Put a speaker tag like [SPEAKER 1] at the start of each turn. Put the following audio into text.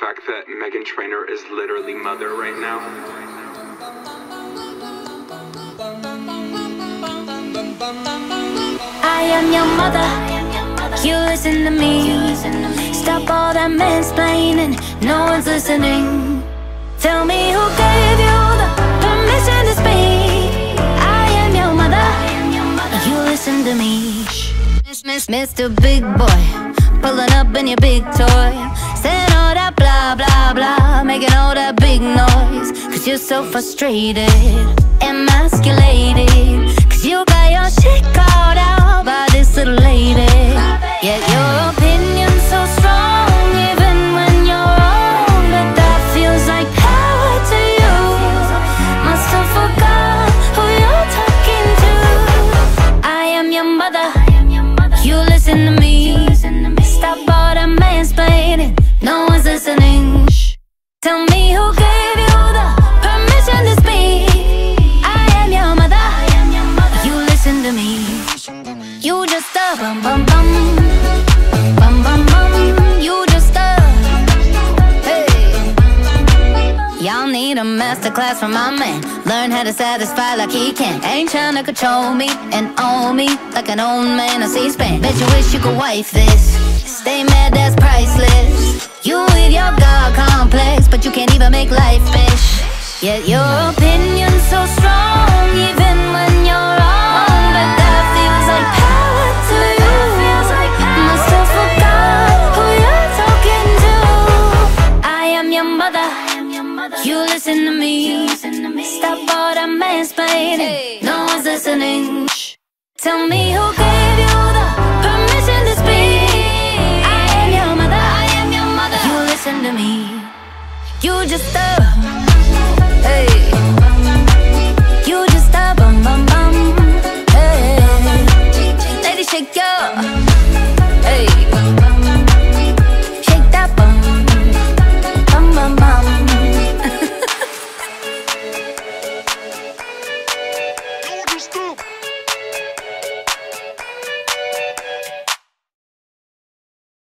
[SPEAKER 1] fact that Meghan Trainor is literally mother right now?
[SPEAKER 2] I am your mother, you listen to me. Stop all that mansplaining, no one's listening. Tell me who gave you the permission to speak. I am your mother, you listen to me. Mr. Big Boy, pulling up in your big toy, saying all that blah blah blah, making all that big noise. Cause you're so frustrated, emasculated. Cause you got your shit called out by this little lady. Yet your opinion's so strong, even when you're wrong. But that feels like power to you. Must have forgot who you're talking to. I am your mother, you listen to me. Stop all the mansplaining, no one's listening. Tell me who gave you the permission to speak. I am your mother, you listen to me. You just a bum bum bum, bum bum bum. You just a hey. Y'all need a masterclass from my man. Learn how to satisfy like he can. Ain't tryna control me and own me like an old man on C-SPAN. Bet you wish you could wife this. Stay mad, that's priceless. You with your God complex, but you can't even make life fish. Yet your opinion's so strong, even when you're wrong. But that feels like power to you. Must have forgot who you're talking to. I am your mother, you listen to me. Stop all the mansplaining, no one's listening. Tell me who gave you the permission to speak. I am your mother, you listen to me. You just hey.